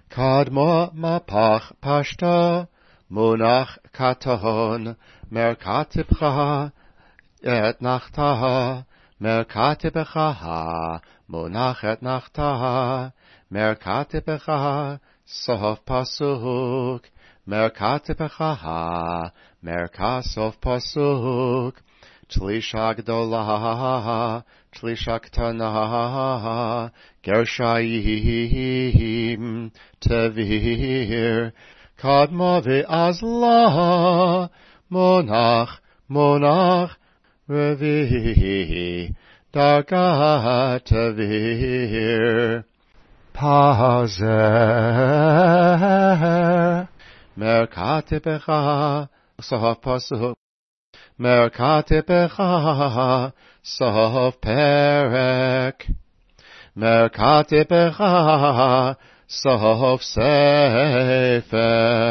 Kadmo mapach pashta, monach katon, merkatibcha et nachtaha, merkatibcha, monach et nachtaha, merkatibcha, sof pasuk, merkatibcha, merka sof pasuk, Tlisha gdola, Tlisha ktana, Gershayim, Tevir, Kadma ve'azla, Monach, Revi, Darga Tevir, Pazer, Merkatipecha, Sof Pasuk, Merkatipecha, Sof Perek, Merkatipecha, Sof Sefer,